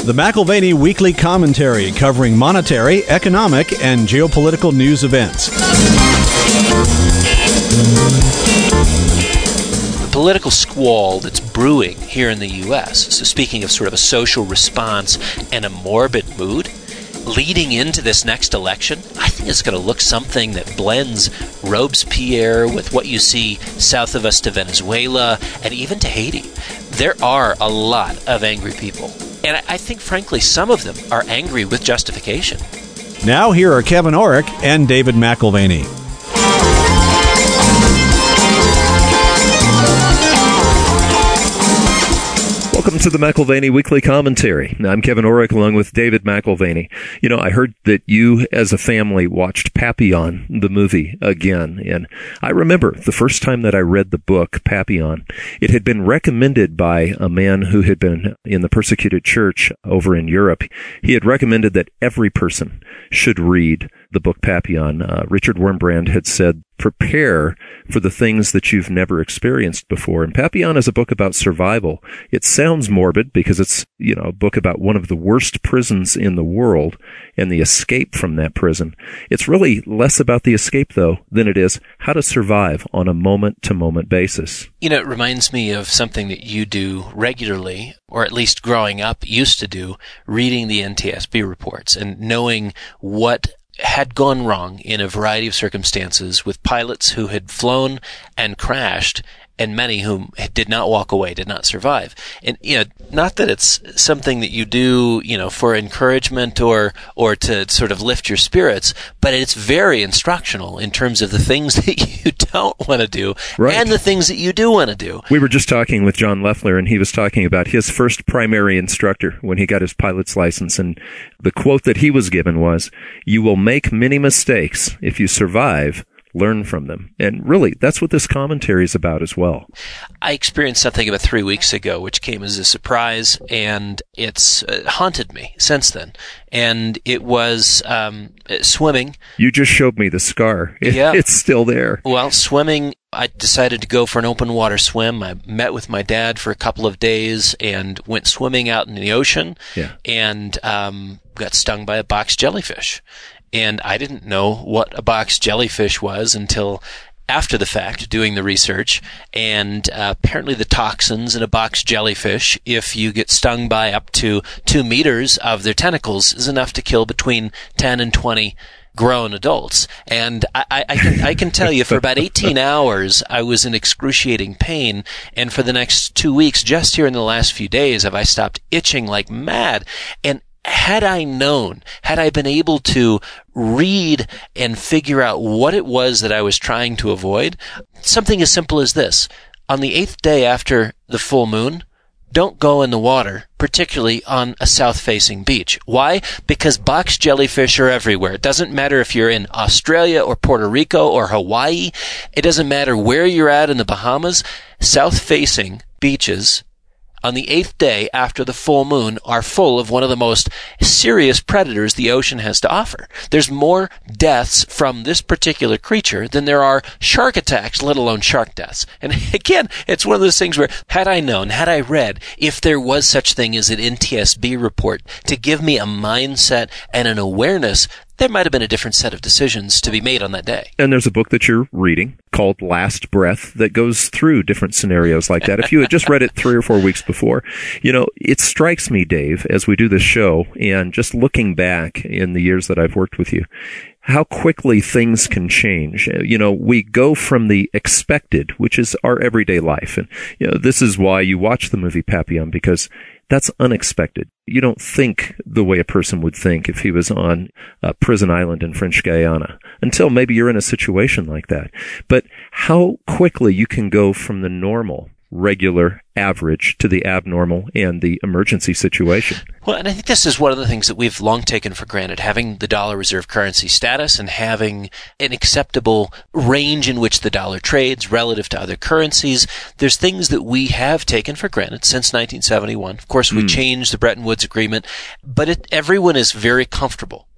The McIlvaney Weekly Commentary, covering monetary, economic, and geopolitical news events. The political squall that's brewing here in the U.S., so speaking of sort of a social response and a morbid mood, leading into this next election, I think it's going to look something that blends Robespierre with what you see south of us to Venezuela and even to Haiti. There are a lot of angry people. And I think, frankly, some of them are angry with justification. Now here are Kevin Orrick and David McIlvaney. Welcome to the McIlvaney Weekly Commentary. I'm Kevin Orrick along with David McIlvaney. You know, I heard that you as a family watched Papillon, the movie, again. And I remember the first time that I read the book, Papillon, it had been recommended by a man who had been in the persecuted church over in Europe. He had recommended that every person should read the book Papillon. Richard Wurmbrand had said, prepare for the things that you've never experienced before. And Papillon is a book about survival. It sounds morbid because it's, a book about one of the worst prisons in the world and the escape from that prison. It's really less about the escape, though, than it is how to survive on a moment-to-moment basis. It reminds me of something that you do regularly, or at least growing up used to do, reading the NTSB reports and knowing what had gone wrong in a variety of circumstances with pilots who had flown and crashed, and many whom did not walk away, did not survive. And, not that it's something that you do, for encouragement or to sort of lift your spirits, but it's very instructional in terms of the things that you don't want to do and the things that you do want to do. We were just talking with John Leffler, and he was talking about his first primary instructor when he got his pilot's license. And the quote that he was given was, "You will make many mistakes. If you survive, learn from them." And really, that's what this commentary is about as well. I experienced something about 3 weeks ago, which came as a surprise, and it's haunted me since then. And it was swimming. You just showed me the scar. Yeah. It's still there. Well, swimming, I decided to go for an open water swim. I met with my dad for a couple of days and went swimming out in the ocean and got stung by a box jellyfish. And I didn't know what a box jellyfish was until after the fact, doing the research. And apparently the toxins in a box jellyfish, if you get stung by up to 2 meters of their tentacles, is enough to kill between 10 and 20 grown adults. And I can tell you, for about 18 hours, I was in excruciating pain. And for the next 2 weeks, just here in the last few days, have I stopped itching like mad. And had I known, had I been able to read and figure out what it was that I was trying to avoid, something as simple as this. On the 8th day after the full moon, don't go in the water, particularly on a south-facing beach. Why? Because box jellyfish are everywhere. It doesn't matter if you're in Australia or Puerto Rico or Hawaii. It doesn't matter where you're at in the Bahamas. South-facing beaches on the 8th day after the full moon are full of one of the most serious predators the ocean has to offer. There's more deaths from this particular creature than there are shark attacks, let alone shark deaths. And again, it's one of those things where, had I known, had I read, if there was such thing as an NTSB report to give me a mindset and an awareness, there might have been a different set of decisions to be made on that day. And there's a book that you're reading called Last Breath that goes through different scenarios like that. If you had just read it 3 or 4 weeks before, it strikes me, Dave, as we do this show, and just looking back in the years that I've worked with you, how quickly things can change. We go from the expected, which is our everyday life. And, this is why you watch the movie Papillon, because that's unexpected. You don't think the way a person would think if he was on a prison island in French Guiana, until maybe you're in a situation like that. But how quickly you can go from the normal, regular, average to the abnormal and the emergency situation. Well, and I think this is one of the things that we've long taken for granted, having the dollar reserve currency status and having an acceptable range in which the dollar trades relative to other currencies. There's things that we have taken for granted since 1971. Of course, we changed the Bretton Woods Agreement, but everyone is very comfortable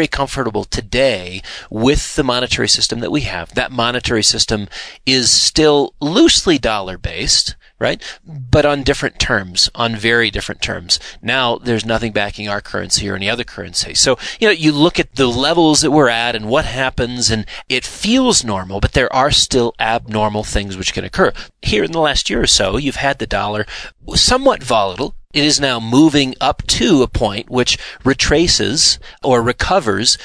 today with the monetary system that we have. That monetary system is still loosely dollar-based, right? But on different terms, on very different terms. Now, there's nothing backing our currency or any other currency. So, you look at the levels that we're at and what happens, and it feels normal, but there are still abnormal things which can occur. Here in the last year or so, you've had the dollar somewhat volatile. It is now moving up to a point which retraces or recovers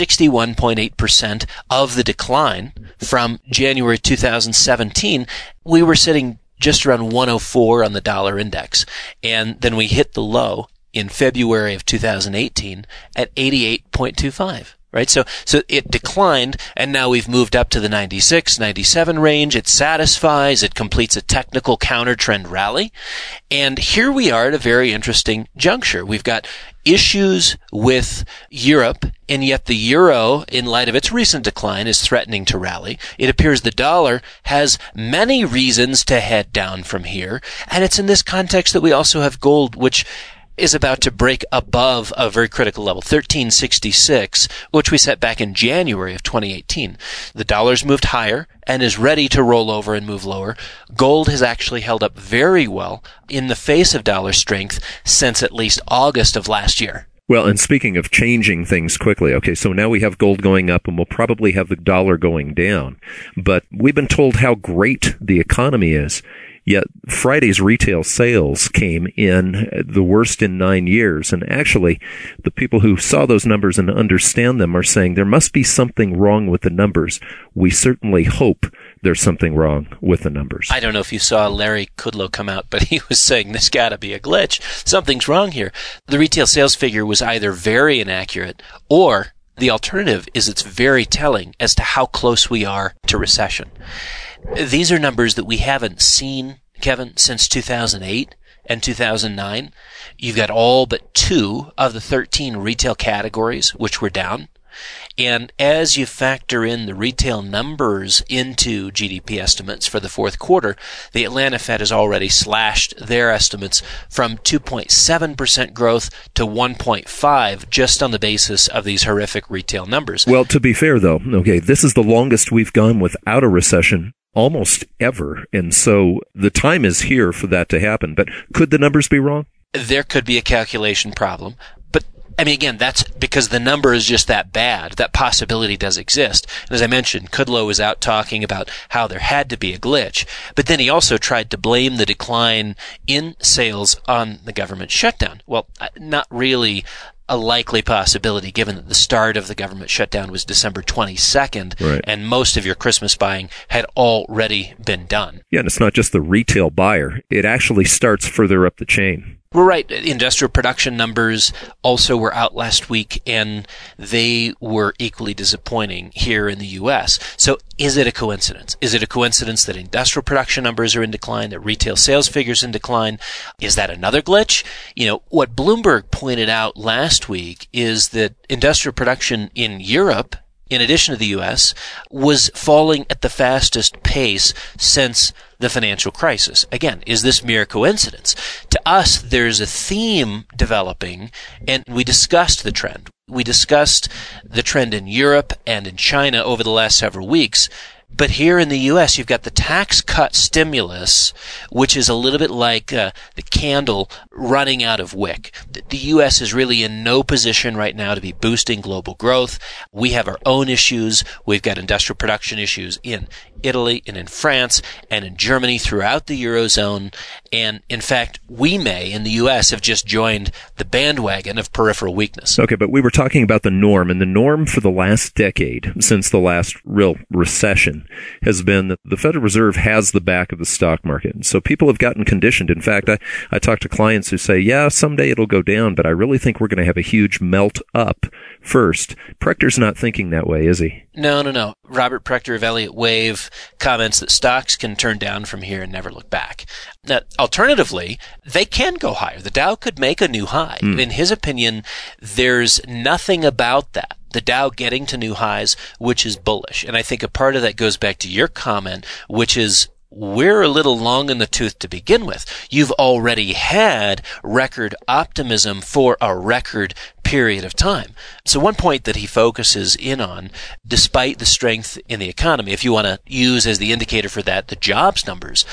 61.8% of the decline from January 2017. We were sitting just around 104 on the dollar index. And then we hit the low in February of 2018 at 88.25. Right? So it declined, and now we've moved up to the 96, 97 range. It satisfies, it completes a technical counter-trend rally. And here we are at a very interesting juncture. We've got issues with Europe, and yet the euro, in light of its recent decline, is threatening to rally. It appears the dollar has many reasons to head down from here, and it's in this context that we also have gold, which is about to break above a very critical level, 1366, which we set back in January of 2018. The dollar's moved higher and is ready to roll over and move lower. Gold has actually held up very well in the face of dollar strength since at least August of last year. Well, and speaking of changing things quickly, okay, so now we have gold going up and we'll probably have the dollar going down. But we've been told how great the economy is. Yet Friday's retail sales came in the worst in 9 years. And actually, the people who saw those numbers and understand them are saying there must be something wrong with the numbers. We certainly hope there's something wrong with the numbers. I don't know if you saw Larry Kudlow come out, but he was saying there's got to be a glitch. Something's wrong here. The retail sales figure was either very inaccurate, or the alternative is it's very telling as to how close we are to recession. These are numbers that we haven't seen, Kevin, since 2008 and 2009. You've got all but 2 of the 13 retail categories which were down. And as you factor in the retail numbers into GDP estimates for the fourth quarter, the Atlanta Fed has already slashed their estimates from 2.7% growth to 1.5% just on the basis of these horrific retail numbers. Well, to be fair, though, okay, this is the longest we've gone without a recession almost ever. And so the time is here for that to happen. But could the numbers be wrong? There could be a calculation problem. But, I mean, again, that's because the number is just that bad. That possibility does exist. And as I mentioned, Kudlow was out talking about how there had to be a glitch. But then he also tried to blame the decline in sales on the government shutdown. Well, not really a likely possibility, given that the start of the government shutdown was December 22nd, right, and most of your Christmas buying had already been done. Yeah, and it's not just the retail buyer. It actually starts further up the chain. We're right. Industrial production numbers also were out last week, and they were equally disappointing here in the U.S. So is it a coincidence? Is it a coincidence that industrial production numbers are in decline, that retail sales figures in decline? Is that another glitch? What Bloomberg pointed out last week is that industrial production in Europe, in addition to the U.S., was falling at the fastest pace since the financial crisis. Again, is this mere coincidence? To us, there's a theme developing, and we discussed the trend. We discussed the trend in Europe and in China over the last several weeks. But here in the U.S., you've got the tax cut stimulus, which is a little bit like the candle running out of wick. The U.S. is really in no position right now to be boosting global growth. We have our own issues. We've got industrial production issues in Italy and in France and in Germany throughout the Eurozone. And in fact, we may, in the U.S., have just joined the bandwagon of peripheral weakness. Okay, but we were talking about the norm, and the norm for the last decade, since the last real recession, has been that the Federal Reserve has the back of the stock market. So people have gotten conditioned. In fact, I talk to clients who say, yeah, someday it'll go down, but I really think we're going to have a huge melt up first. Prechter's not thinking that way, is he? No. Robert Prechter of Elliott Wave comments that stocks can turn down from here and never look back. Now, alternatively, they can go higher. The Dow could make a new high. In his opinion, there's nothing about that, the Dow getting to new highs, which is bullish. And I think a part of that goes back to your comment, which is we're a little long in the tooth to begin with. You've already had record optimism for a record period of time. So one point that he focuses in on, despite the strength in the economy, if you want to use as the indicator for that the jobs numbers,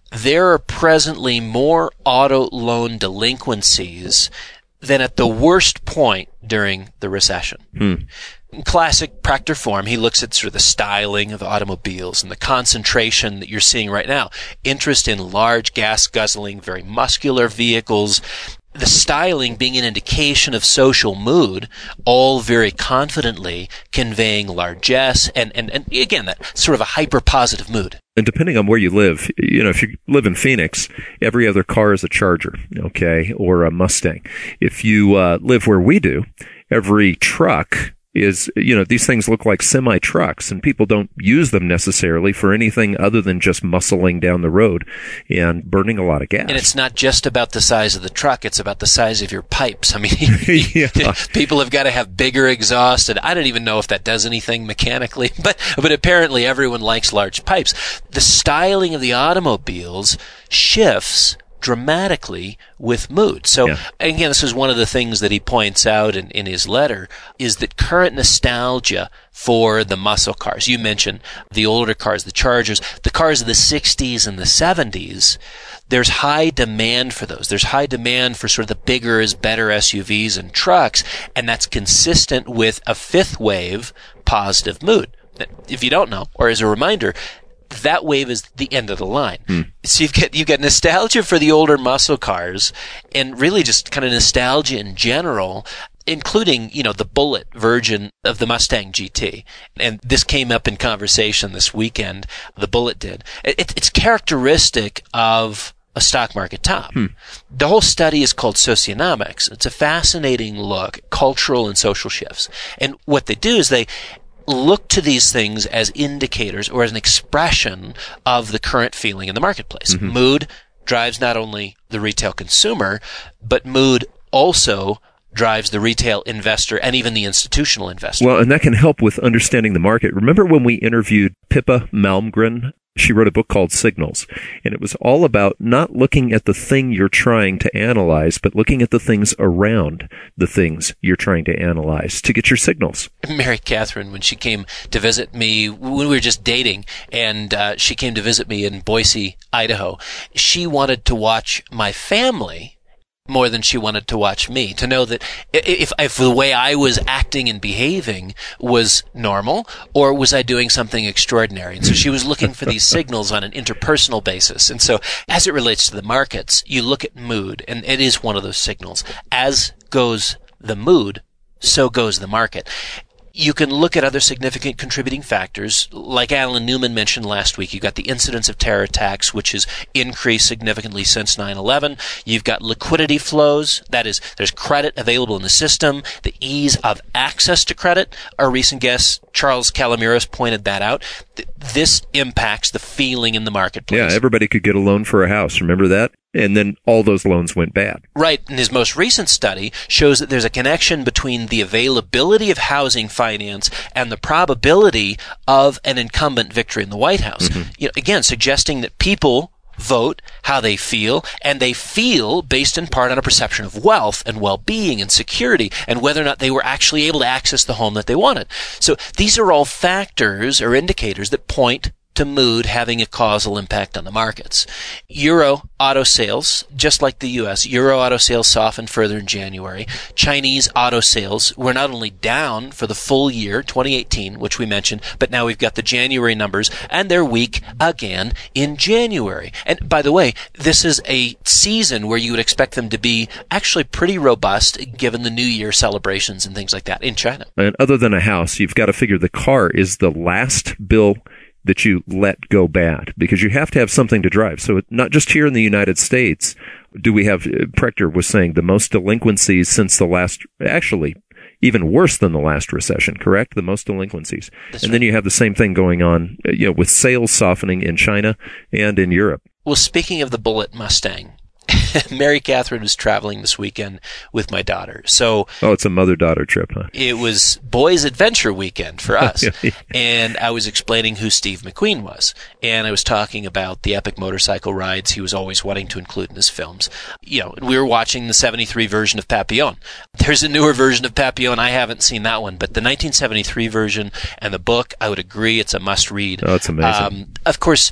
there are presently more auto loan delinquencies than at the worst point during the recession. In classic Proctor form, he looks at sort of the styling of automobiles and the concentration that you're seeing right now. Interest in large gas-guzzling, very muscular vehicles. The styling being an indication of social mood, all very confidently conveying largesse and again, that sort of a hyper-positive mood. And depending on where you live, if you live in Phoenix, every other car is a Charger, okay, or a Mustang. If you live where we do, every truck is, these things look like semi-trucks, and people don't use them necessarily for anything other than just muscling down the road and burning a lot of gas. And it's not just about the size of the truck, it's about the size of your pipes. I mean, people have got to have bigger exhaust, and I don't even know if that does anything mechanically, but apparently everyone likes large pipes. The styling of the automobiles shifts dramatically with mood. So, again, this is one of the things that he points out in his letter, is that current nostalgia for the muscle cars. You mentioned the older cars, the Chargers, the cars of the 60s and the 70s. There's high demand for those. There's high demand for sort of the bigger is better SUVs and trucks, and that's consistent with a fifth wave positive mood. If you don't know, or as a reminder, that wave is the end of the line. So you've got nostalgia for the older muscle cars, and really just kind of nostalgia in general, including, the Bullitt version of the Mustang GT. And this came up in conversation this weekend. The Bullitt did. It's characteristic of a stock market top. The whole study is called Socionomics. It's a fascinating look at cultural and social shifts. And what they do is they look to these things as indicators or as an expression of the current feeling in the marketplace. Mood drives not only the retail consumer, but mood also drives the retail investor and even the institutional investor. Well, and that can help with understanding the market. Remember when we interviewed Pippa Malmgren? She wrote a book called Signals, and it was all about not looking at the thing you're trying to analyze, but looking at the things around the things you're trying to analyze to get your signals. Mary Catherine, when she came to visit me, when we were just dating, and she came to visit me in Boise, Idaho, she wanted to watch my family more than she wanted to watch me, to know that if the way I was acting and behaving was normal, or was I doing something extraordinary. And so she was looking for these signals on an interpersonal basis. And so as it relates to the markets, you look at mood, and it is one of those signals. As goes the mood, so goes the market. You can look at other significant contributing factors, like Alan Newman mentioned last week. You've got the incidence of terror attacks, which has increased significantly since 9/11. You've got liquidity flows. That is, there's credit available in the system, the ease of access to credit. Our recent guest, Charles Calamiros, pointed that out. This impacts the feeling in the marketplace. Yeah, everybody could get a loan for a house. Remember that? And then all those loans went bad. Right. And his most recent study shows that there's a connection between the availability of housing finance and the probability of an incumbent victory in the White House. Again, suggesting that people vote how they feel, and they feel based in part on a perception of wealth and well-being and security, and whether or not they were actually able to access the home that they wanted. So these are all factors or indicators that point to mood having a causal impact on the markets. Euro auto sales, just like the U.S., Euro auto sales softened further in January. Chinese auto sales were not only down for the full year, 2018, which we mentioned, but now we've got the January numbers, and they're weak again in January. And by the way, this is a season where you would expect them to be actually pretty robust given the New Year celebrations and things like that in China. And other than a house, you've got to figure the car is the last bill that you let go bad, because you have to have something to drive. So not just here in the United States do we have, Proctor was saying, the most delinquencies since the last, actually even worse than the last recession, correct? The most delinquencies. That's and right. Then you have the same thing going on, with sales softening in China and in Europe. Well, speaking of the Bullitt Mustang, Mary Catherine was traveling this weekend with my daughter. So it's a mother-daughter trip, huh? It was boys' adventure weekend for us. Yeah. And I was explaining who Steve McQueen was. And I was talking about the epic motorcycle rides he was always wanting to include in his films. We were watching the 73 version of Papillon. There's a newer version of Papillon. I haven't seen that one, but the 1973 version and the book, I would agree, it's a must-read. Oh, it's amazing. Of course,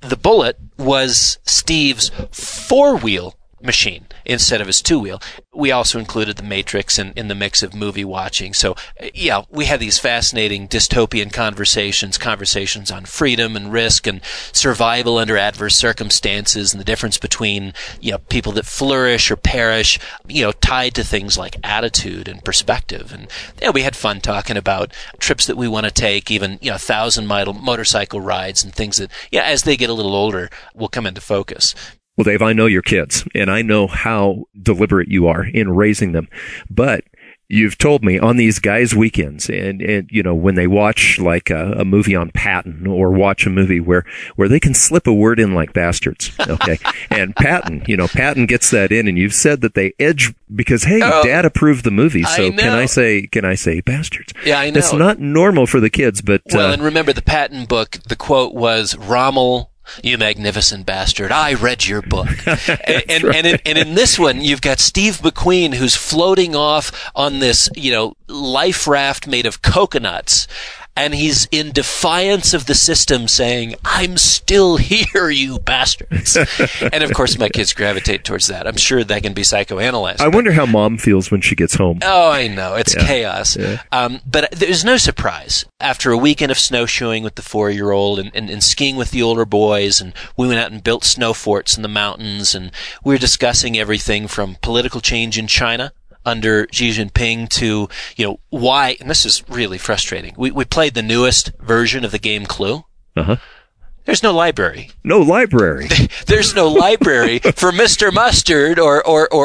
the Bullet was Steve's 4-wheel machine instead of his 2-wheel. We also included the Matrix in the mix of movie watching. So, yeah, we had these fascinating dystopian conversations on freedom and risk and survival under adverse circumstances and the difference between, people that flourish or perish, tied to things like attitude and perspective. And we had fun talking about trips that we want to take, even, 1,000-mile motorcycle rides and things that, as they get a little older, will come into focus. Well, Dave, I know your kids, and I know how deliberate you are in raising them. But you've told me on these guys' weekends, and when they watch like a movie on Patton or watch a movie where they can slip a word in like bastards, okay? And Patton gets that in, and you've said that they edge because, hey, Dad approved the movie, so can I say bastards? Yeah, I know. It's not normal for the kids, but well, and remember the Patton book. The quote was, "Rommel, you magnificent bastard, I read your book." and in this one, you've got Steve McQueen, who's floating off on this, life raft made of coconuts. And he's in defiance of the system saying, "I'm still here, you bastards." And of course, my kids gravitate towards that. I'm sure that can be psychoanalyzed. I wonder how Mom feels when she gets home. Oh, I know. It's chaos. Yeah. But there's no surprise. After a weekend of snowshoeing with the 4-year-old and skiing with the older boys, and we went out and built snow forts in the mountains, and we were discussing everything from political change in China under Xi Jinping to, why, and this is really frustrating. We played the newest version of the game Clue. Uh-huh. There's no library. No library. There's no library for Mr. Mustard or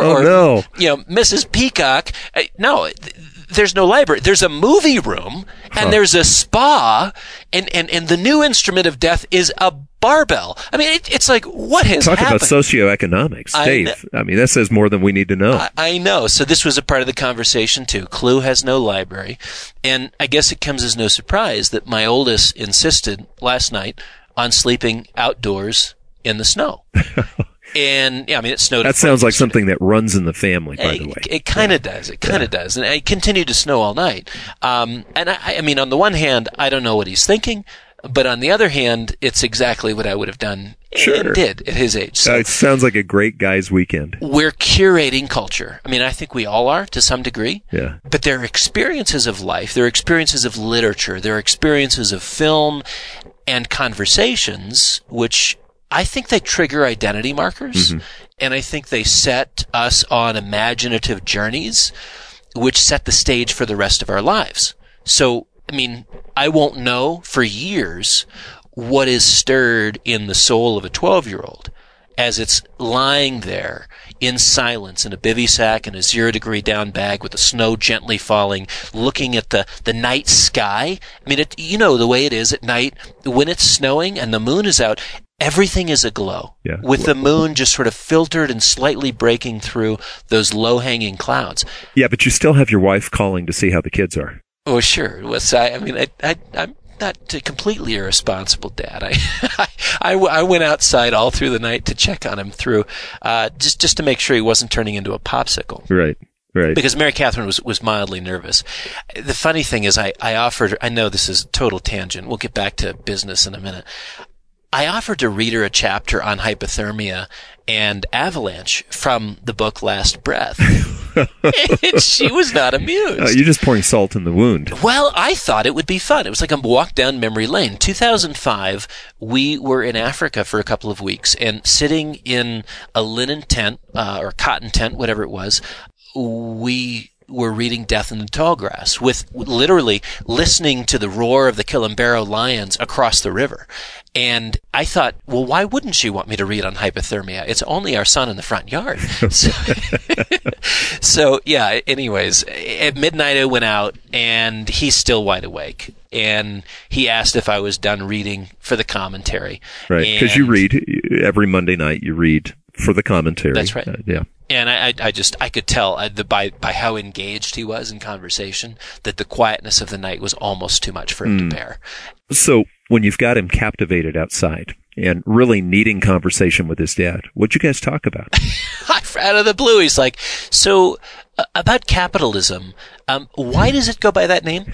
Mrs. Peacock. No, there's no library. There's a movie room and there's a spa and the new instrument of death is a barbell. I mean, it's like, what has happened? Talk about socioeconomics, Dave. I mean, that says more than we need to know. I know. So this was a part of the conversation, too. Clue has no library. And I guess it comes as no surprise that my oldest insisted last night on sleeping outdoors in the snow. And, it snowed. That sounds like something that runs in the family, by the way. It kind of does. It kind of does. And it continued to snow all night. And I mean, on the one hand, I don't know what he's thinking. But on the other hand, it's exactly what I would have done and did at his age. So it sounds like a great guy's weekend. We're curating culture. I mean, I think we all are to some degree. Yeah. But there are experiences of life, there are experiences of literature, there are experiences of film and conversations, which I think they trigger identity markers. Mm-hmm. And I think they set us on imaginative journeys, which set the stage for the rest of our lives. So, I mean, I won't know for years what is stirred in the soul of a 12-year-old as it's lying there in silence in a bivy sack in a 0-degree down bag with the snow gently falling, looking at the night sky. I mean, the way it is at night when it's snowing and the moon is out, everything is aglow, with the moon just sort of filtered and slightly breaking through those low-hanging clouds. Yeah, but you still have your wife calling to see how the kids are. Oh, sure. I'm not a completely irresponsible dad. I went outside all through the night to check on him through, just to make sure he wasn't turning into a popsicle. Right. Because Mary Catherine was mildly nervous. The funny thing is I offered her, I know this is a total tangent. We'll get back to business in a minute. I offered to read her a chapter on hypothermia and avalanche from the book Last Breath. And she was not amused. You're just pouring salt in the wound. Well, I thought it would be fun. It was like a walk down memory lane. 2005, we were in Africa for a couple of weeks, and sitting in a linen tent, or cotton tent, whatever it was, we were reading Death in the Tall Grass, with literally listening to the roar of the Kilimanjaro lions across the river. And I thought, well, why wouldn't she want me to read on hypothermia? It's only our son in the front yard. So yeah, anyways, at midnight I went out, and he's still wide awake. And he asked if I was done reading for the commentary. Right, because you read every Monday night, you read for the commentary. That's right. Yeah. And I could tell by how engaged he was in conversation that the quietness of the night was almost too much for him to bear. So when you've got him captivated outside and really needing conversation with his dad, what'd you guys talk about? Out of the blue, he's like, so About capitalism, why does it go by that name?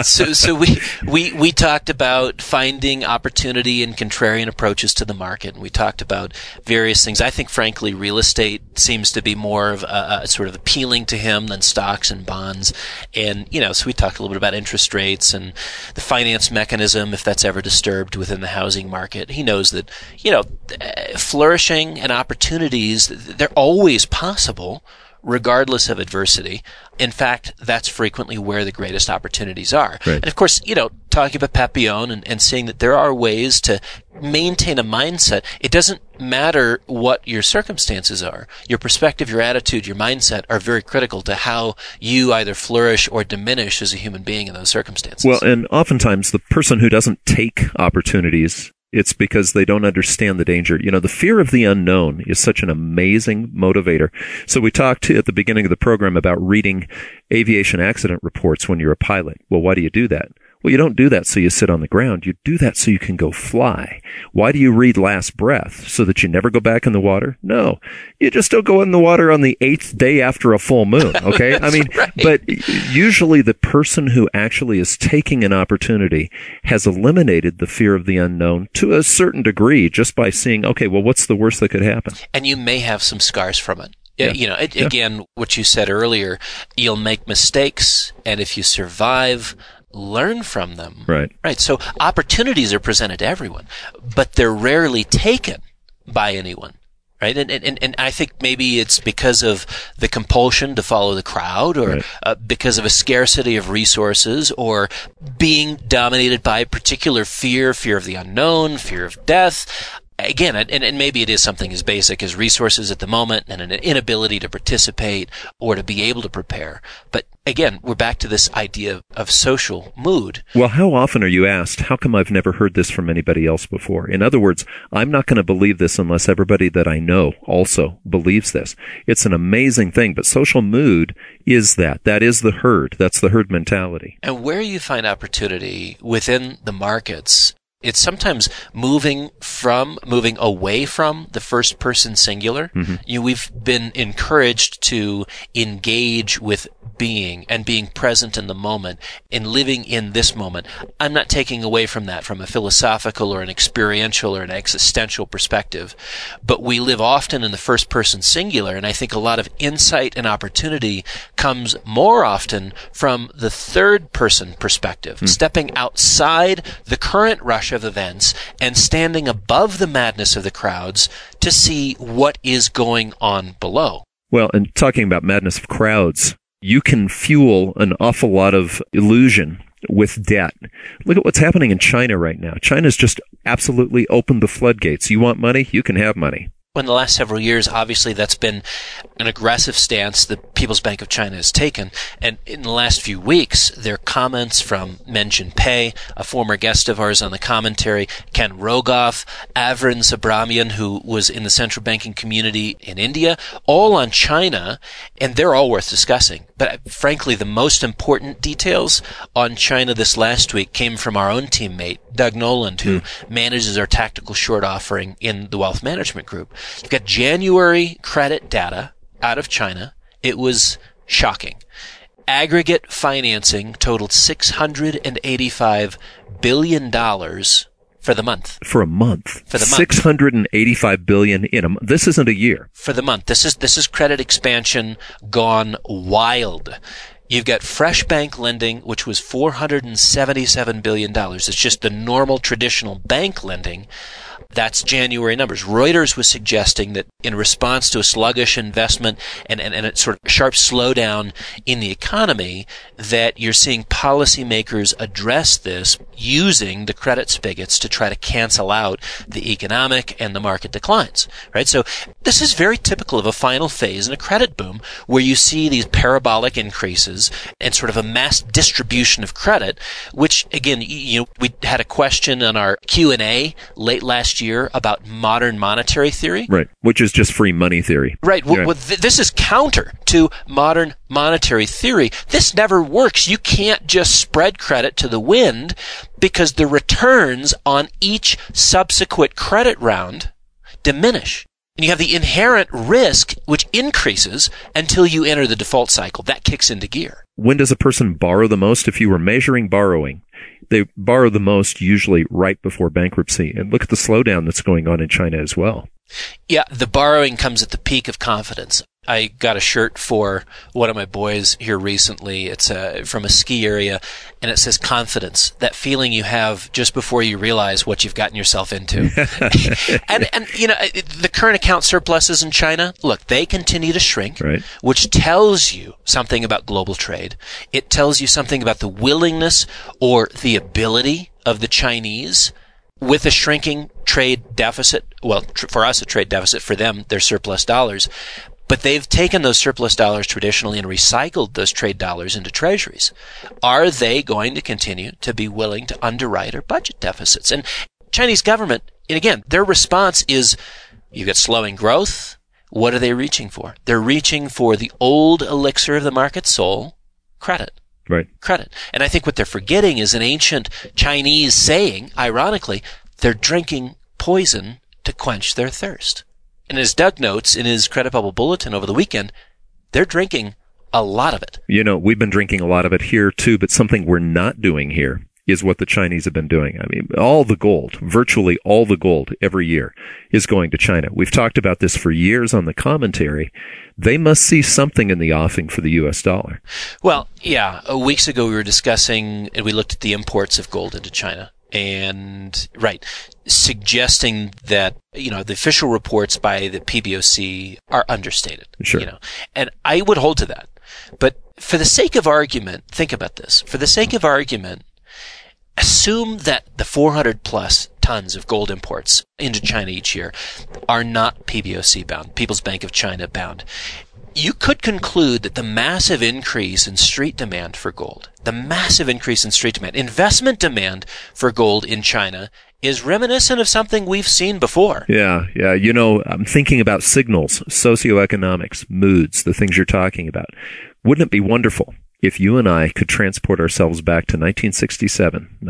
So we talked about finding opportunity and contrarian approaches to the market, and we talked about various things. I think, frankly, real estate seems to be more of a sort of appealing to him than stocks and bonds. And, so we talked a little bit about interest rates and the finance mechanism, if that's ever disturbed within the housing market. He knows that, flourishing and opportunities, they're always possible, regardless of adversity. In fact, that's frequently where the greatest opportunities are. Right. And of course, talking about Papillon and seeing that there are ways to maintain a mindset. It doesn't matter what your circumstances are. Your perspective, your attitude, your mindset are very critical to how you either flourish or diminish as a human being in those circumstances. Well, and oftentimes the person who doesn't take opportunities, it's because they don't understand the danger. The fear of the unknown is such an amazing motivator. So we talked at the beginning of the program about reading aviation accident reports when you're a pilot. Well, why do you do that? Well, you don't do that so you sit on the ground. You do that so you can go fly. Why do you read Last Breath? So that you never go back in the water? No. You just don't go in the water on the 8th day after a full moon, okay? Right. But usually the person who actually is taking an opportunity has eliminated the fear of the unknown to a certain degree just by seeing, okay, well, what's the worst that could happen? And you may have some scars from it. Yeah. Again, what you said earlier, you'll make mistakes, and if you survive, learn from them. Right. So opportunities are presented to everyone, but they're rarely taken by anyone. Right. And I think maybe it's because of the compulsion to follow the crowd, or because of a scarcity of resources, or being dominated by a particular fear of the unknown, fear of death. Again, and maybe it is something as basic as resources at the moment and an inability to participate or to be able to prepare. But again, we're back to this idea of social mood. Well, how often are you asked, how come I've never heard this from anybody else before? In other words, I'm not going to believe this unless everybody that I know also believes this. It's an amazing thing, but social mood is that. That is the herd. That's the herd mentality. And where you find opportunity within the markets, it's sometimes moving away from the first person singular. Mm-hmm. We've been encouraged to engage with being and being present in the moment and living in this moment. I'm not taking away from that from a philosophical or an experiential or an existential perspective, but we live often in the first person singular, and I think a lot of insight and opportunity comes more often from the third person perspective, stepping outside the current rush of events and standing above the madness of the crowds to see what is going on below. Well, and talking about madness of crowds, you can fuel an awful lot of illusion with debt. Look at what's happening in China right now. China's just absolutely opened the floodgates. You want money? You can have money. In the last several years, obviously, that's been an aggressive stance the People's Bank of China has taken. And in the last few weeks, there are comments from Men Jinpei, a former guest of ours on the commentary, Ken Rogoff, Avrin Subramanian, who was in the central banking community in India, all on China, and they're all worth discussing. But frankly, the most important details on China this last week came from our own teammate, Doug Noland, who manages our tactical short offering in the Wealth Management Group. You've got January credit data out of China. It was shocking. Aggregate financing totaled $685 billion for the month. For a month. For the month. $685 billion in a month. This isn't a year. For the month. This is credit expansion gone wild. You've got fresh bank lending, which was $477 billion. It's just the normal traditional bank lending. That's January numbers. Reuters was suggesting that in response to a sluggish investment and a sort of sharp slowdown in the economy, that you're seeing policymakers address this using the credit spigots to try to cancel out the economic and the market declines, right? So this is very typical of a final phase in a credit boom where you see these parabolic increases and sort of a mass distribution of credit, which again, we had a question on our Q&A late last year about modern monetary theory. Right, which is just free money theory. Right. Well, this is counter to modern monetary theory. This never works. You can't just spread credit to the wind because the returns on each subsequent credit round diminish. And you have the inherent risk, which increases until you enter the default cycle. That kicks into gear. When does a person borrow the most? If you were measuring borrowing, they borrow the most usually right before bankruptcy. And look at the slowdown that's going on in China as well. Yeah, the borrowing comes at the peak of confidence. I got a shirt for one of my boys here recently. It's from a ski area, and it says confidence, that feeling you have just before you realize what you've gotten yourself into. and you know, the current account surpluses in China, look, they continue to shrink, right, which tells you something about global trade. It tells you something about the willingness or the ability of the Chinese with a shrinking trade deficit. Well, for us, a trade deficit. For them, they're surplus dollars. But they've taken those surplus dollars traditionally and recycled those trade dollars into treasuries. Are they going to continue to be willing to underwrite our budget deficits? And Chinese government, and again, their response is, you get slowing growth. What are they reaching for? They're reaching for the old elixir of the market soul, credit. Right. Credit. And I think what they're forgetting is an ancient Chinese saying, ironically, they're drinking poison to quench their thirst. And as Doug notes in his Credit Bubble Bulletin over the weekend, they're drinking a lot of it. You know, we've been drinking a lot of it here too, but something we're not doing here is what the Chinese have been doing. I mean, all the gold, virtually all the gold every year is going to China. We've talked about this for years on the commentary. They must see something in the offing for the U.S. dollar. Well, yeah. Weeks ago we were discussing, and we looked at the imports of gold into China. And, right, suggesting that, you know, the official reports by the PBOC are understated. Sure. You know, and I would hold to that. But for the sake of argument, think about this. For the sake of argument, assume that the 400 plus tons of gold imports into China each year are not PBOC bound, People's Bank of China bound. You could conclude that the massive increase in street demand for gold, investment demand for gold in China is reminiscent of something we've seen before. Yeah. You know, I'm thinking about signals, socioeconomics, moods, the things you're talking about. Wouldn't it be wonderful if you and I could transport ourselves back to 1967,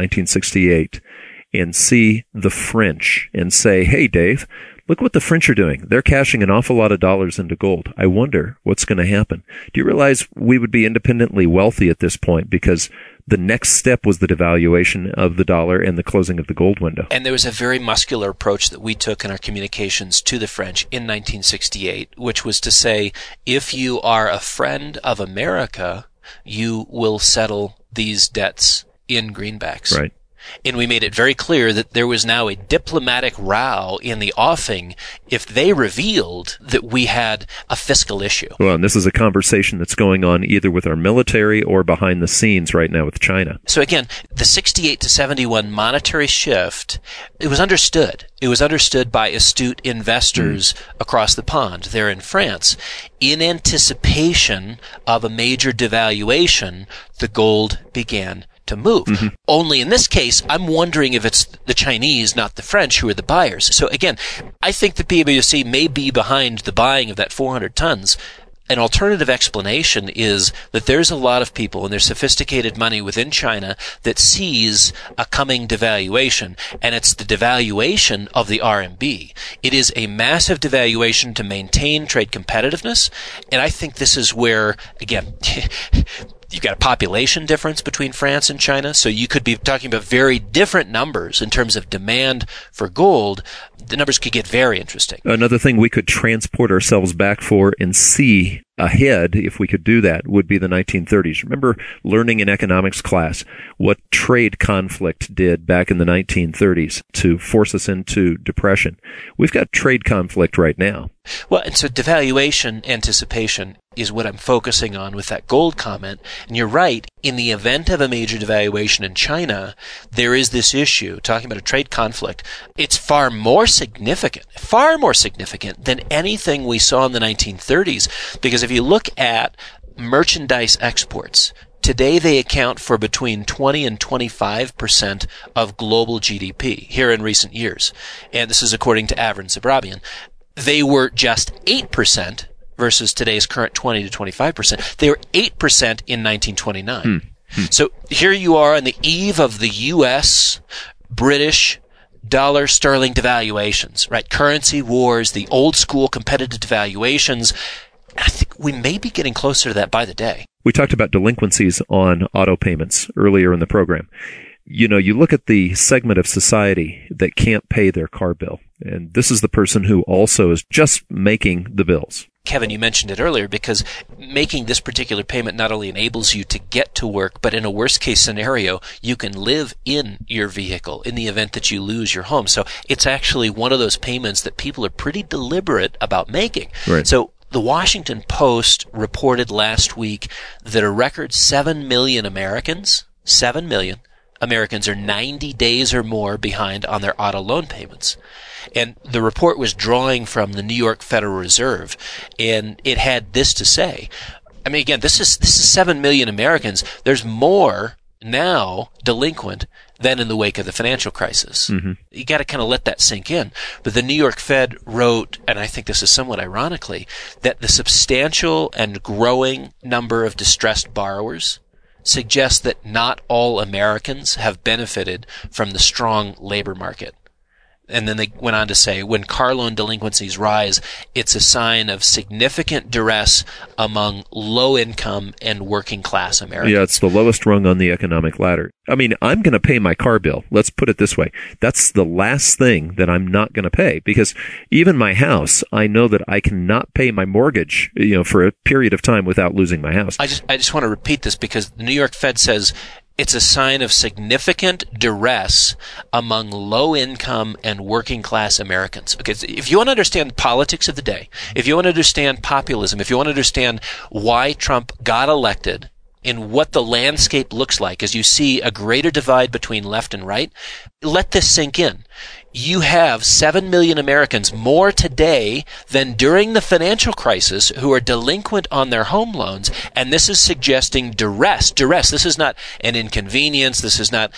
1968, and see the French and say, hey, Dave, look what the French are doing. They're cashing an awful lot of dollars into gold. I wonder what's going to happen. Do you realize we would be independently wealthy at this point because the next step was the devaluation of the dollar and the closing of the gold window? And there was a very muscular approach that we took in our communications to the French in 1968, which was to say, if you are a friend of America, you will settle these debts in greenbacks. Right. And we made it very clear that there was now a diplomatic row in the offing if they revealed that we had a fiscal issue. Well, and this is a conversation that's going on either with our military or behind the scenes right now with China. So again, the 68 to 71 monetary shift, it was understood. It was understood by astute investors across the pond there in France. In anticipation of a major devaluation, the gold began to move. Only in this case, I'm wondering if it's the Chinese, not the French, who are the buyers. So again, I think the PBOC may be behind the buying of that 400 tons. An alternative explanation is that there's a lot of people and there's sophisticated money within China that sees a coming devaluation, and it's the devaluation of the RMB. It is a massive devaluation to maintain trade competitiveness, and I think this is where, again, you've got a population difference between France and China, so you could be talking about very different numbers in terms of demand for gold. The numbers could get very interesting. Another thing we could transport ourselves back for and see ahead, if we could do that, would be the 1930s. Remember learning in economics class what trade conflict did back in the 1930s to force us into depression. We've got trade conflict right now. Well, and so devaluation anticipation is what I'm focusing on with that gold comment. And you're right, in the event of a major devaluation in China, there is this issue, talking about a trade conflict. It's far more significant than anything we saw in the 1930s. Because if you look at merchandise exports, today they account for between 20 and 25% of global GDP here in recent years. And this is according to Avron Zabrabian. They were just 8% versus today's current 20 to 25%. They were 8% in 1929. So here you are on the eve of the U.S., British, dollar sterling devaluations, right? Currency wars, the old school competitive devaluations. I think we may be getting closer to that by the day. We talked about delinquencies on auto payments earlier in the program. You know, you look at the segment of society that can't pay their car bill, and this is the person who also is just making the bills. Kevin, you mentioned it earlier, because making this particular payment not only enables you to get to work, but in a worst-case scenario, you can live in your vehicle in the event that you lose your home. So it's actually one of those payments that people are pretty deliberate about making. Right. So the Washington Post reported last week that a record 7 million Americans are 90 days or more behind on their auto loan payments. And the report was drawing from the New York Federal Reserve, and it had this to say. I mean, again, this is 7 million Americans. There's more now delinquent than in the wake of the financial crisis. Mm-hmm. You got to kind of let that sink in. But the New York Fed wrote, and I think this is somewhat ironically, that the substantial and growing number of distressed borrowers suggests that not all Americans have benefited from the strong labor market. And then they went on to say, when car loan delinquencies rise, it's a sign of significant duress among low-income and working-class Americans. Yeah, it's the lowest rung on the economic ladder. I mean, I'm going to pay my car bill. Let's put it this way. That's the last thing that I'm not going to pay, because even my house, I know that I cannot pay my mortgage, for a period of time without losing my house. I just want to repeat this, because the New York Fed says it's a sign of significant duress among low-income and working-class Americans. Okay, if you want to understand politics of the day, if you want to understand populism, if you want to understand why Trump got elected and what the landscape looks like as you see a greater divide between left and right, let this sink in. You have 7 million Americans more today than during the financial crisis who are delinquent on their home loans, and this is suggesting duress. This is not an inconvenience. This is not,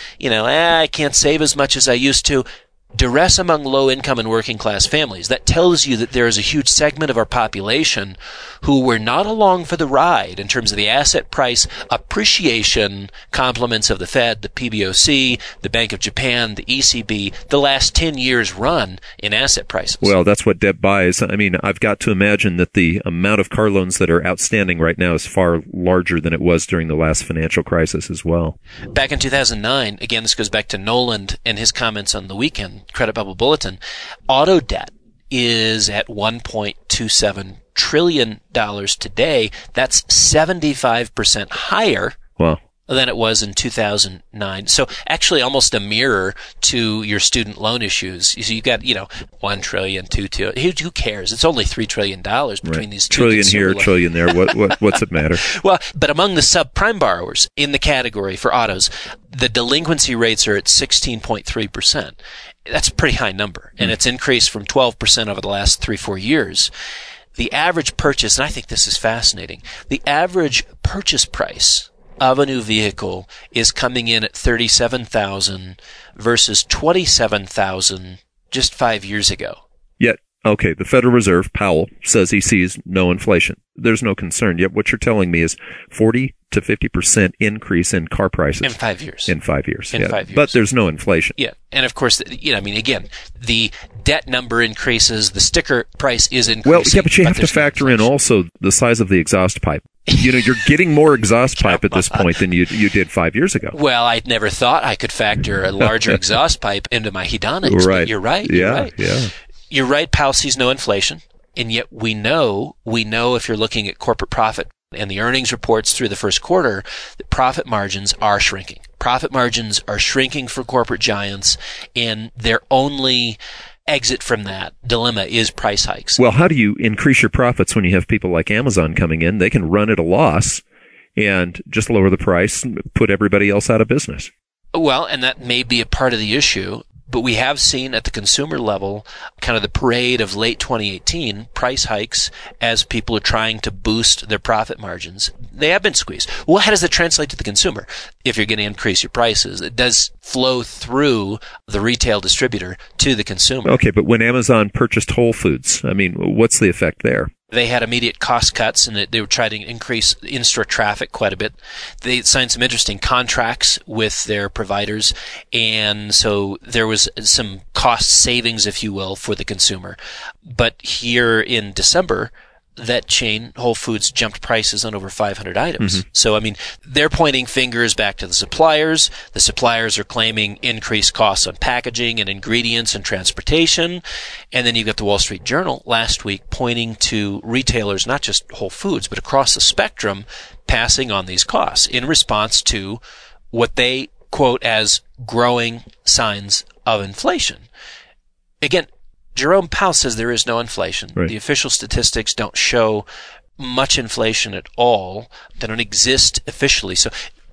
I can't save as much as I used to. Duress among low-income and working-class families. That tells you that there is a huge segment of our population who were not along for the ride in terms of the asset price appreciation compliments of the Fed, the PBOC, the Bank of Japan, the ECB, the last 10 years run in asset prices. Well, that's what debt buys. I mean, I've got to imagine that the amount of car loans that are outstanding right now is far larger than it was during the last financial crisis as well. Back in 2009, again, this goes back to Noland and his comments on the weekend, Credit Bubble Bulletin, auto debt is at $1.27 trillion today. That's 75% higher than it was in 2009. So actually almost a mirror to your student loan issues. So you got, $1 trillion, $2 trillion. Who cares? It's only $3 trillion between these two. Trillion here, trillion there. What's it matter? Well, but among the subprime borrowers in the category for autos, the delinquency rates are at 16.3%. That's a pretty high number, and it's increased from 12% over the last 3-4 years. The average purchase, and I think this is fascinating, the average purchase price of a new vehicle is coming in at $37,000 versus $27,000 just 5 years ago. Yet, okay, the Federal Reserve, Powell, says he sees no inflation. There's no concern. Yet what you're telling me is 40 to 50% increase in car prices. In 5 years. In 5 years. In 5 years. But there's no inflation. Yeah. And of course, again, the debt number increases, the sticker price is increasing. Well, yeah, but you have to factor in also the size of the exhaust pipe. You're getting more exhaust pipe at this point than you did 5 years ago. Well, I'd never thought I could factor a larger exhaust pipe into my hedonics. Right. You're right. Yeah. You're right. Powell sees no inflation. And yet we know if you're looking at corporate profit and the earnings reports through the first quarter, that profit margins are shrinking. Profit margins are shrinking for corporate giants, and their only exit from that dilemma is price hikes. Well, how do you increase your profits when you have people like Amazon coming in? They can run at a loss and just lower the price and put everybody else out of business. Well, and that may be a part of the issue. But we have seen at the consumer level kind of the parade of late 2018 price hikes as people are trying to boost their profit margins. They have been squeezed. Well, how does that translate to the consumer? If you're going to increase your prices, it does flow through the retail distributor to the consumer. Okay, but when Amazon purchased Whole Foods, I mean, what's the effect there? They had immediate cost cuts, and they were trying to increase in-store traffic quite a bit. They signed some interesting contracts with their providers, and so there was some cost savings, if you will, for the consumer. But here in December, that chain, Whole Foods, jumped prices on over 500 items. Mm-hmm. So, I mean, they're pointing fingers back to the suppliers. The suppliers are claiming increased costs on packaging and ingredients and transportation. And then you've got the Wall Street Journal last week pointing to retailers, not just Whole Foods, but across the spectrum, passing on these costs in response to what they quote as growing signs of inflation. Again, Jerome Powell says there is no inflation. Right. The official statistics don't show much inflation at all. They don't exist officially. So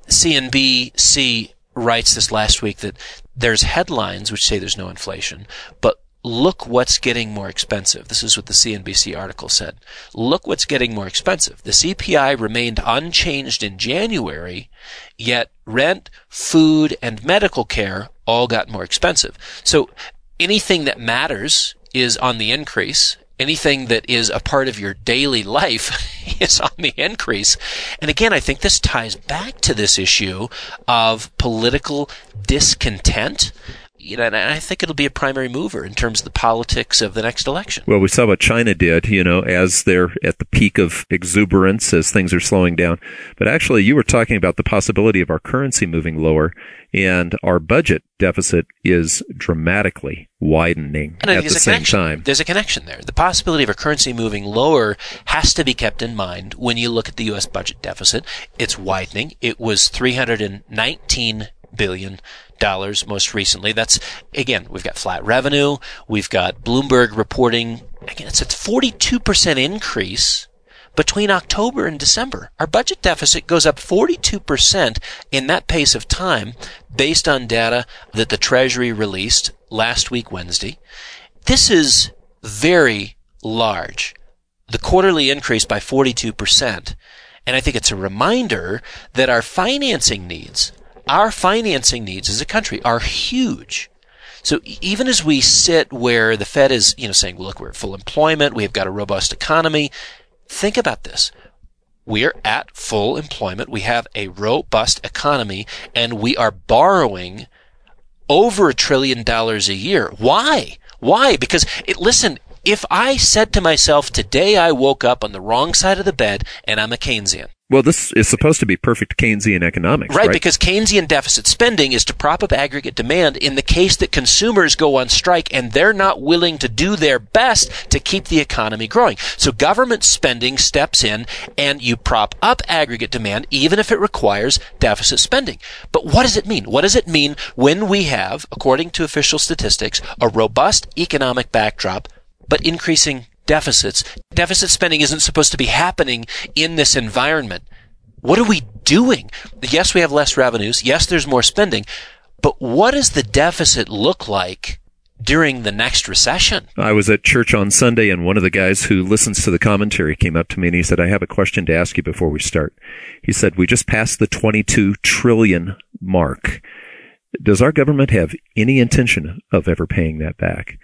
CNBC writes this last week that there's headlines which say there's no inflation, but look what's getting more expensive. This is what the CNBC article said. Look what's getting more expensive. The CPI remained unchanged in January, yet rent, food, and medical care all got more expensive. So anything that matters is on the increase. Anything that is a part of your daily life is on the increase. And again, I think this ties back to this issue of political discontent. You know, and I think it'll be a primary mover in terms of the politics of the next election. Well, we saw what China did, as they're at the peak of exuberance as things are slowing down. But actually, you were talking about the possibility of our currency moving lower, and our budget deficit is dramatically widening at the same time. There's a connection there. The possibility of our currency moving lower has to be kept in mind when you look at the U.S. budget deficit. It's widening. It was $319 billion most recently. That's, again, we've got flat revenue. We've got Bloomberg reporting, again, it's a 42% increase between October and December. Our budget deficit goes up 42% in that pace of time based on data that the Treasury released last week, Wednesday. This is very large. The quarterly increase by 42%. And I think it's a reminder that our financing needs as a country are huge. So even as we sit where the Fed is, saying, well, look, we're at full employment, we've got a robust economy, think about this. We're at full employment, we have a robust economy, and we are borrowing over $1 trillion a year. Why? Because, listen, if I said to myself, today I woke up on the wrong side of the bed and I'm a Keynesian. Well, this is supposed to be perfect Keynesian economics, right? Because Keynesian deficit spending is to prop up aggregate demand in the case that consumers go on strike and they're not willing to do their best to keep the economy growing. So government spending steps in and you prop up aggregate demand even if it requires deficit spending. But what does it mean? What does it mean when we have, according to official statistics, a robust economic backdrop but increasing deficits? Deficit spending isn't supposed to be happening in this environment. What are we doing? Yes, we have less revenues. Yes, there's more spending. But what does the deficit look like during the next recession? I was at church on Sunday, and one of the guys who listens to the commentary came up to me and he said, I have a question to ask you before we start. He said, we just passed the 22 trillion mark. Does our government have any intention of ever paying that back?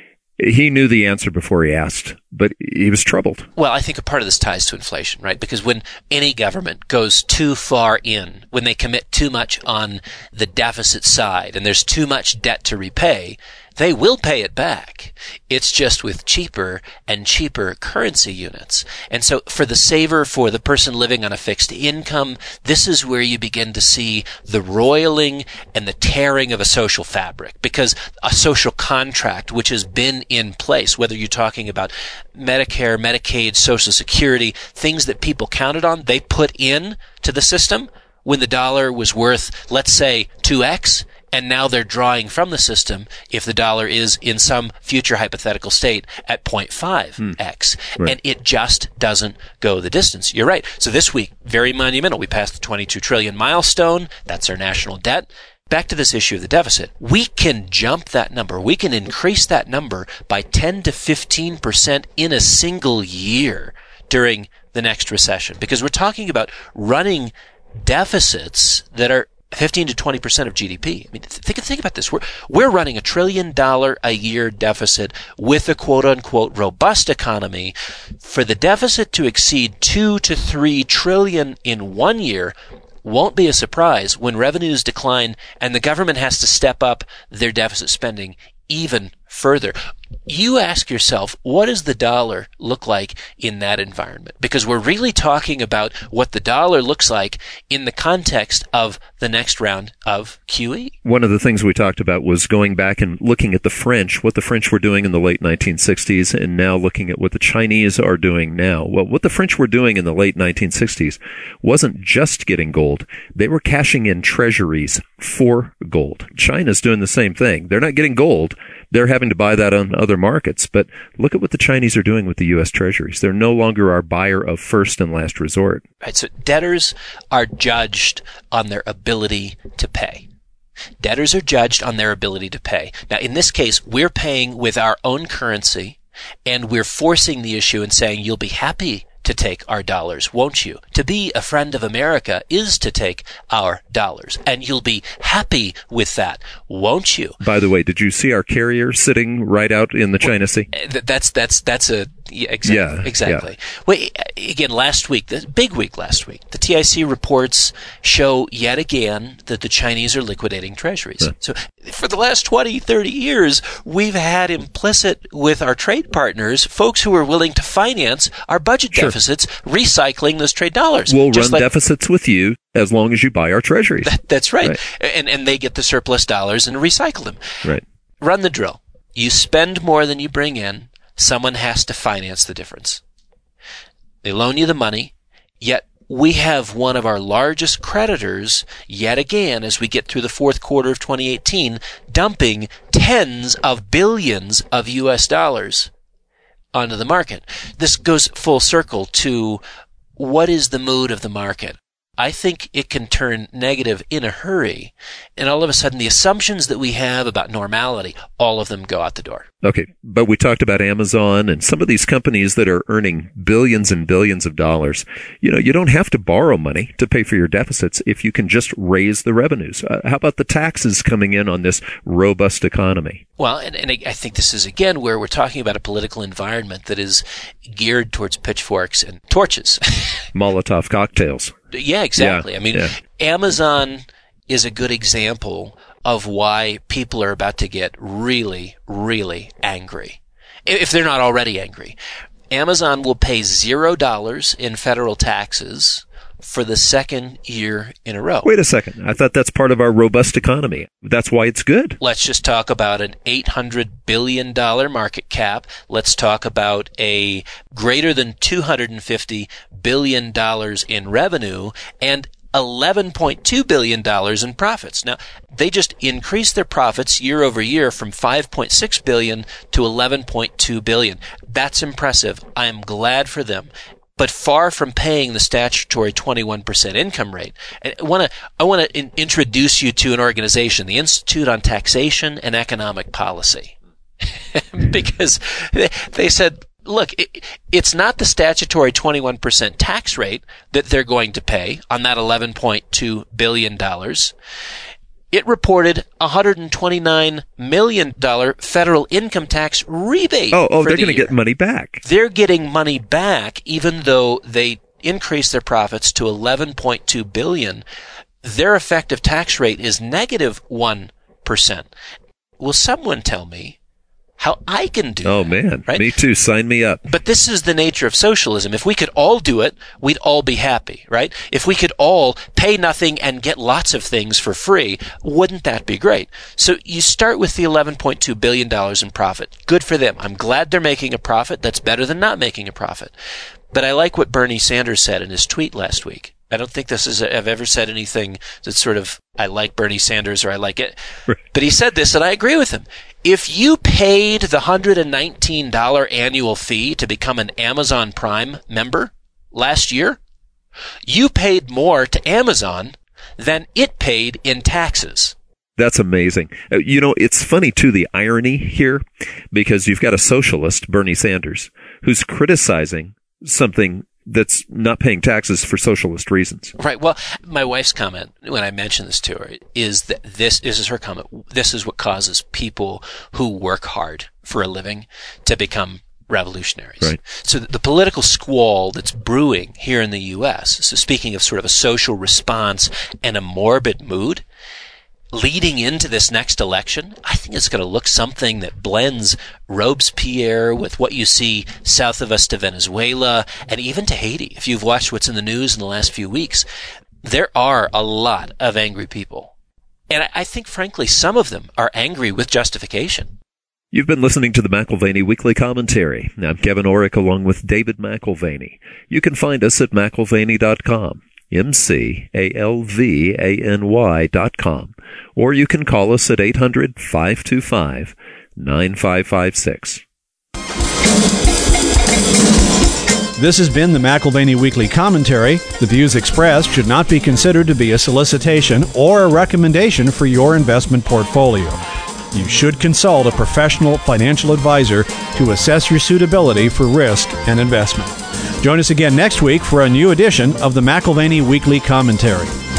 He knew the answer before he asked, but he was troubled. Well, I think a part of this ties to inflation, right? Because when any government goes too far in, when they commit too much on the deficit side and there's too much debt to repay, they will pay it back. It's just with cheaper and cheaper currency units. And so for the saver, for the person living on a fixed income, this is where you begin to see the roiling and the tearing of a social fabric. Because a social contract which has been in place, whether you're talking about Medicare, Medicaid, Social Security, things that people counted on, they put in to the system when the dollar was worth, let's say, 2x, and now they're drawing from the system if the dollar is in some future hypothetical state at 0.5x. Right. And it just doesn't go the distance. You're right. So this week, very monumental. We passed the 22 trillion milestone. That's our national debt. Back to this issue of the deficit. We can jump that number. We can increase that number by 10 to 15% in a single year during the next recession. Because we're talking about running deficits that are 15 to 20% of GDP. I mean, think about this. We're running $1 trillion a year deficit with a quote-unquote robust economy. For the deficit to exceed 2 to 3 trillion in 1 year won't be a surprise when revenues decline and the government has to step up their deficit spending even further. You ask yourself, what does the dollar look like in that environment? Because we're really talking about what the dollar looks like in the context of the next round of QE. One of the things we talked about was going back and looking at the French, what the French were doing in the late 1960s, and now looking at what the Chinese are doing now. Well, what the French were doing in the late 1960s wasn't just getting gold. They were cashing in treasuries for gold. China's doing the same thing. They're not getting gold. They're having to buy that on other markets. But look at what the Chinese are doing with the U.S. treasuries. They're no longer our buyer of first and last resort. Right. So debtors are judged on their ability to pay. Debtors are judged on their ability to pay. Now, in this case, we're paying with our own currency, and we're forcing the issue and saying, you'll be happy to take our dollars, won't you? To be a friend of America is to take our dollars, and you'll be happy with that, won't you? By the way, did you see our carrier sitting right out in the China Sea? That's a exactly. Yeah. Well, again, last week, the big week last week, the TIC reports show yet again that the Chinese are liquidating treasuries. Yeah. So for the last 20, 30 years, we've had implicit with our trade partners, folks who are willing to finance our budget deficits, recycling those trade dollars. We'll run deficits with you as long as you buy our treasuries. That's right. And they get the surplus dollars and recycle them. Right. Run the drill. You spend more than you bring in. Someone has to finance the difference. They loan you the money, yet we have one of our largest creditors, yet again, as we get through the fourth quarter of 2018, dumping tens of billions of U.S. dollars onto the market. This goes full circle to what is the mood of the market? I think it can turn negative in a hurry, and all of a sudden the assumptions that we have about normality, all of them go out the door. Okay, but we talked about Amazon and some of these companies that are earning billions and billions of dollars. You know, you don't have to borrow money to pay for your deficits if you can just raise the revenues. How about the taxes coming in on this robust economy? Well, and I think this is, again, where we're talking about a political environment that is geared towards pitchforks and torches. Molotov cocktails. Yeah, exactly. Yeah, I mean, Amazon is a good example of why people are about to get really, really angry, if they're not already angry. Amazon will pay $0 in federal taxes for the second year in a row. Wait a second. I thought that's part of our robust economy. That's why it's good. Let's just talk about an $800 billion market cap. Let's talk about a greater than $250 billion in revenue and $11.2 billion in profits. Now, they just increased their profits year over year from $5.6 billion to $11.2 billion. That's impressive. I am glad for them. But far from paying the statutory 21% income rate. And I want to introduce you to an organization, the Institute on Taxation and Economic Policy. Because they said, look, it's not the statutory 21% tax rate that they're going to pay on that $11.2 billion. It reported $129 million federal income tax rebate. Oh, they're going to get money back. They're getting money back even though they increased their profits to $11.2 billion. Their effective tax rate is negative 1%. Will someone tell me how I can do that? Oh, man. Right? Me too. Sign me up. But this is the nature of socialism. If we could all do it, we'd all be happy, right? If we could all pay nothing and get lots of things for free, wouldn't that be great? So you start with the $11.2 billion in profit. Good for them. I'm glad they're making a profit. That's better than not making a profit. But I like what Bernie Sanders said in his tweet last week. I don't think I've ever said anything that's sort of, I like Bernie Sanders or I like it. Right. But he said this, and I agree with him. If you paid the $119 annual fee to become an Amazon Prime member last year, you paid more to Amazon than it paid in taxes. That's amazing. You know, it's funny, too, the irony here, because you've got a socialist, Bernie Sanders, who's criticizing something that's not paying taxes for socialist reasons. Right. Well, my wife's comment when I mentioned this to her is that this is her comment. This is what causes people who work hard for a living to become revolutionaries. Right. So the political squall that's brewing here in the U.S., so speaking of sort of a social response and a morbid mood, leading into this next election, I think it's going to look something that blends Robespierre with what you see south of us to Venezuela and even to Haiti. If you've watched what's in the news in the last few weeks, there are a lot of angry people. And I think, frankly, some of them are angry with justification. You've been listening to the McAlvany Weekly Commentary. I'm Kevin Orrick along with David McAlvany. You can find us at McAlvany.com, McAlvany.com, or you can call us at 800-525-9556. This has been the McAlvany Weekly Commentary. The views expressed should not be considered to be a solicitation or a recommendation for your investment portfolio. You should consult a professional financial advisor to assess your suitability for risk and investment. Join us again next week for a new edition of the McAlvany Weekly Commentary.